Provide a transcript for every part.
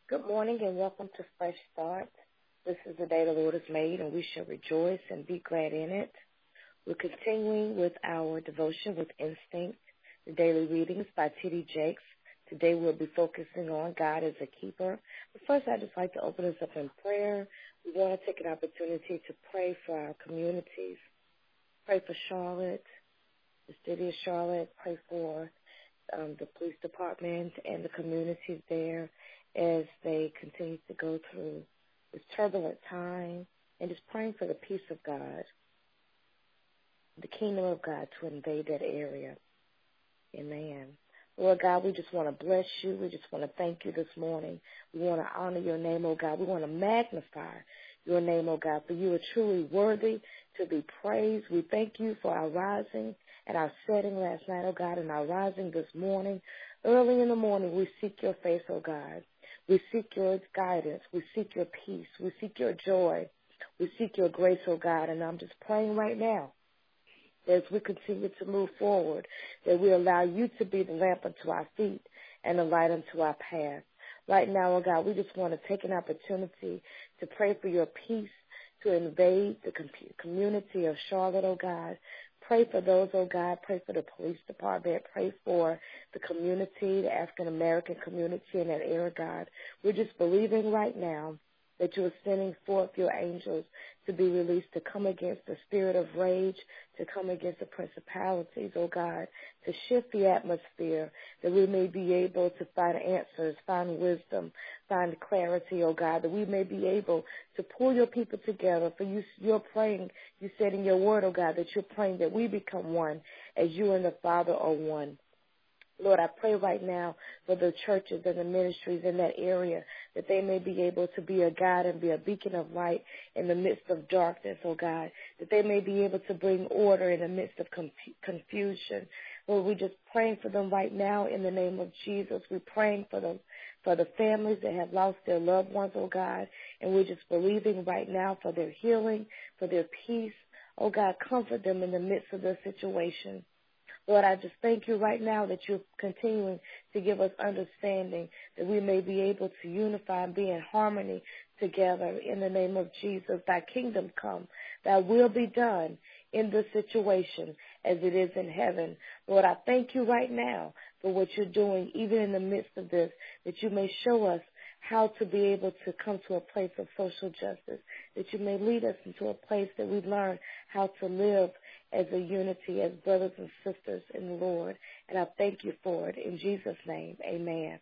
Good morning and welcome to Fresh Start. This is the day the Lord has made, and we shall rejoice and be glad in it. We're continuing with our devotion with instinct, the daily readings by T.D. Jakes. Today we'll be focusing on God as a keeper. But first, I'd just like to open us up in prayer. We want to take an opportunity to pray for our communities, pray for Charlotte, the city of Charlotte, pray for the police department and the communities there as they continue to go through this turbulent time, and just praying for the peace of God, the kingdom of God to invade that area. Amen. Lord God, we just want to bless you. We just want to thank you this morning. We want to honor your name, oh God. We want to magnify your name, oh God, for you are truly worthy to be praised. We thank you for our rising and our setting last night, oh God, and our rising this morning. Early in the morning, we seek your face, oh God. We seek your guidance. We seek your peace. We seek your joy. We seek your grace, oh God. And I'm just praying right now that as we continue to move forward, that we allow you to be the lamp unto our feet and the light unto our path. Right now, oh God, we just want to take an opportunity to pray for your peace to invade the community of Charlotte, oh God. Pray for those, oh God. Pray for the police department. Pray for the community, the African-American community in that area, God. We're just believing right now that you are sending forth your angels to be released to come against the spirit of rage, to come against the principalities, oh God, to shift the atmosphere, that we may be able to find answers, find wisdom, find clarity, oh God, that we may be able to pull your people together. For you're praying, you said in your word, oh God, that you're praying that we become one as you and the Father are one. Lord, I pray right now for the churches and the ministries in that area, that they may be able to be a guide and be a beacon of light in the midst of darkness, oh God, that they may be able to bring order in the midst of confusion. Lord, we're just praying for them right now in the name of Jesus. We're praying for them, for the families that have lost their loved ones, oh God, and we're just believing right now for their healing, for their peace. Oh God, comfort them in the midst of their situation. Lord, I just thank you right now that you're continuing to give us understanding, that we may be able to unify and be in harmony together in the name of Jesus. Thy kingdom come, thy will be done in this situation as it is in heaven. Lord, I thank you right now for what you're doing, even in the midst of this, that you may show us how to be able to come to a place of social justice, that you may lead us into a place that we learn how to live as a unity, as brothers and sisters in the Lord. And I thank you for it. In Jesus' name, amen.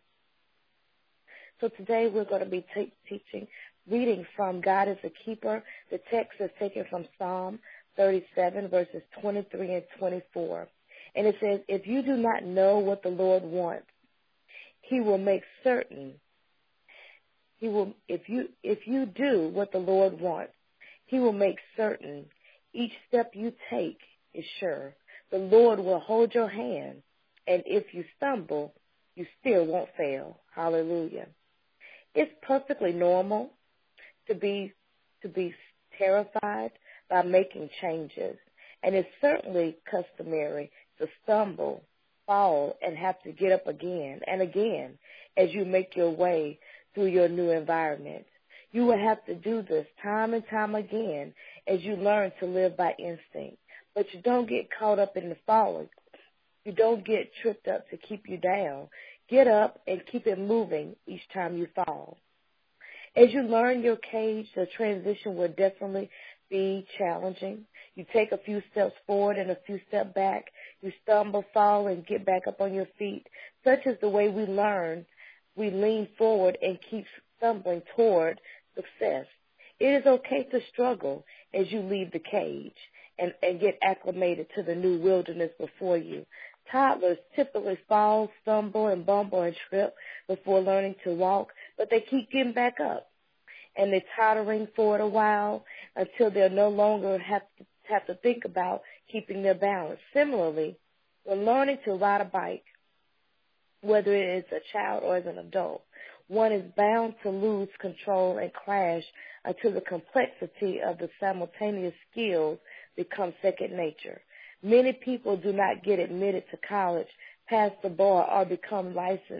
So today we're going to be reading from God is a Keeper. The text is taken from Psalm 37, verses 23 and 24. And it says, if you do not know what the Lord wants, he will make certain. If you do what the Lord wants, he will make certain. Each step you take is sure. The Lord will hold your hand, and if you stumble, you still won't fail. Hallelujah. It's perfectly normal to be terrified by making changes, and it's certainly customary to stumble, fall, and have to get up again and again as you make your way through your new environment. You will have to do this time and time again as you learn to live by instinct. But you don't get caught up in the falling. You don't get tripped up to keep you down. Get up and keep it moving each time you fall. As you learn your cage, the transition will definitely be challenging. You take a few steps forward and a few steps back. You stumble, fall, and get back up on your feet. Such is the way we learn. We lean forward and keep stumbling toward success. It is okay to struggle as you leave the cage and get acclimated to the new wilderness before you. Toddlers typically fall, stumble, and bumble and trip before learning to walk, but they keep getting back up. And they're tottering for a while until they'll no longer have to think about keeping their balance. Similarly, when learning to ride a bike, whether it is a child or as an adult, one is bound to lose control and crash until the complexity of the simultaneous skills becomes second nature. Many people do not get admitted to college, pass the bar, or become licensed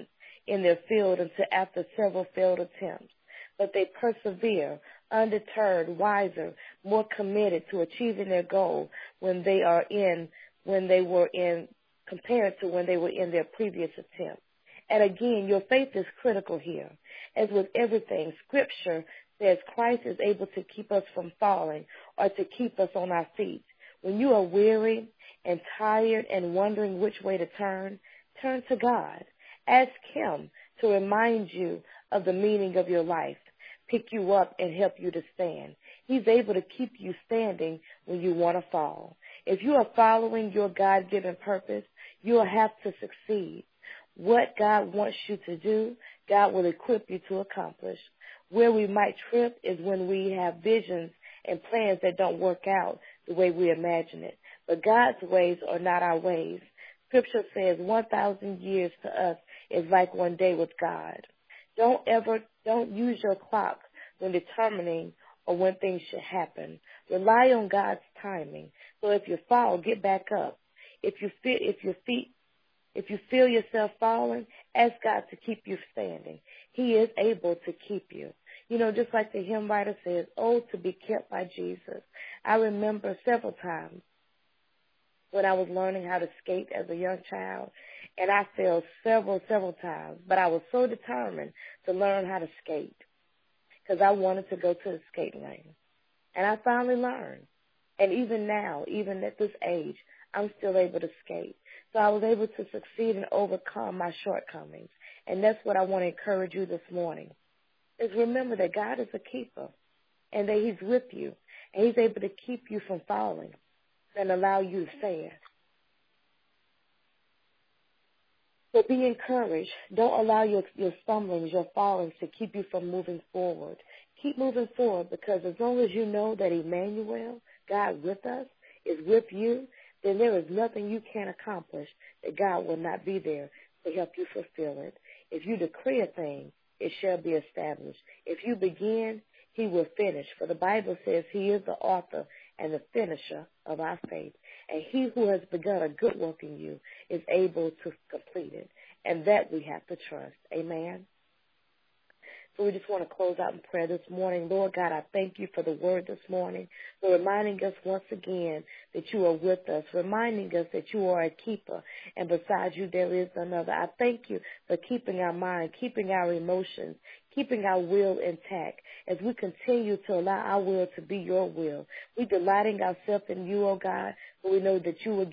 in their field until after several failed attempts. But they persevere, undeterred, wiser, more committed to achieving their goal when they were in compared to when they were in their previous attempt. And again, your faith is critical here. As with everything, Scripture says Christ is able to keep us from falling or to keep us on our feet. When you are weary and tired and wondering which way to turn to God. Ask Him to remind you of the meaning of your life, pick you up and help you to stand. He's able to keep you standing when you want to fall. If you are following your God-given purpose, you will have to succeed. What God wants you to do, God will equip you to accomplish. Where we might trip is when we have visions and plans that don't work out the way we imagine it. But God's ways are not our ways. Scripture says 1,000 years to us is like one day with God. Don't use your clock when determining or when things should happen. Rely on God's timing. So if you fall, get back up. If you feel yourself falling, ask God to keep you standing. He is able to keep you. You know, just like the hymn writer says, oh, to be kept by Jesus. I remember several times when I was learning how to skate as a young child, and I fell several times, but I was so determined to learn how to skate because I wanted to go to the skate lane. And I finally learned. And even now, even at this age, I'm still able to skate. So I was able to succeed and overcome my shortcomings. And that's what I want to encourage you this morning, is remember that God is a keeper and that He's with you. And He's able to keep you from falling and allow you to stand. So be encouraged. Don't allow your stumblings, your fallings to keep you from moving forward. Keep moving forward, because as long as you know that Emmanuel, God with us, is with you, then there is nothing you can accomplish that God will not be there to help you fulfill it. If you decree a thing, it shall be established. If you begin, He will finish. For the Bible says He is the author and the finisher of our faith. And He who has begun a good work in you is able to complete it. And that we have to trust. Amen. So we just want to close out in prayer this morning. Lord God, I thank you for the word this morning, for reminding us once again that you are with us, reminding us that you are a keeper, and besides you there is another. I thank you for keeping our mind, keeping our emotions, keeping our will intact as we continue to allow our will to be your will. We're delighting ourselves in you, oh God, for we know that you will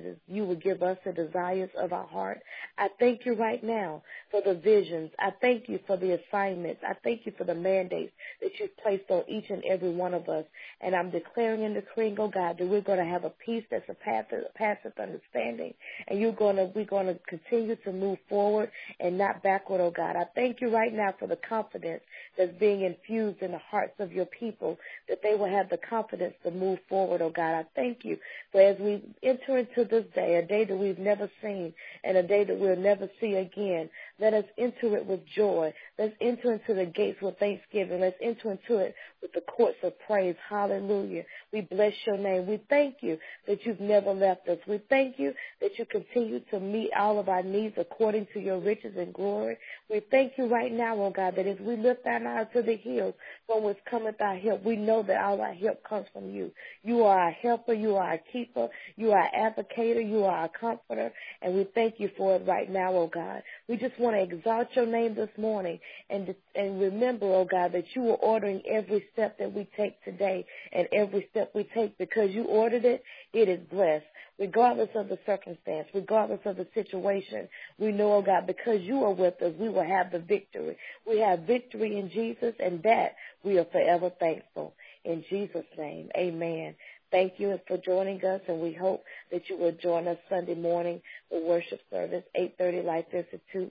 give us the desires of our heart. I thank you right now for the visions. I thank you for the assignments. I thank you for the mandates that you've placed on each and every one of us. And I'm declaring and decreeing, oh God, that we're going to have a peace that surpasses understanding. And we're going to continue to move forward and not backward, oh God. I thank you right now for the confidence that's being infused in the hearts of your people, that they will have the confidence to move forward, oh God. I thank you for as we enter into this day, a day that we've never seen and a day that we'll never see again, let us enter it with joy. Let's enter into the gates with thanksgiving. Let's enter into it with the courts of praise. Hallelujah. We bless your name. We thank you that you've never left us. We thank you that you continue to meet all of our needs according to your riches and glory. We thank you right now, oh God, that as we lift our eyes to the hills from which cometh our help, we know that all our help comes from you. You are our helper. You are our keeper. You are our advocator. You are our comforter. And we thank you for it right now, oh God. We just want to exalt your name this morning and remember, oh God, that you are ordering every step that we take today and every step we take, because you ordered it, it is blessed. Regardless of the circumstance, regardless of the situation, we know, oh God, because you are with us, we will have the victory. We have victory in Jesus, and that we are forever thankful. In Jesus' name, amen. Thank you for joining us, and we hope that you will join us Sunday morning for worship service, 8:30 Life Institute,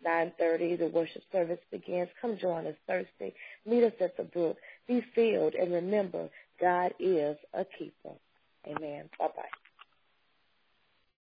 9:30 the worship service begins. Come join us Thursday. Meet us at the brook. Be filled, and remember, God is a keeper. Amen. Bye-bye.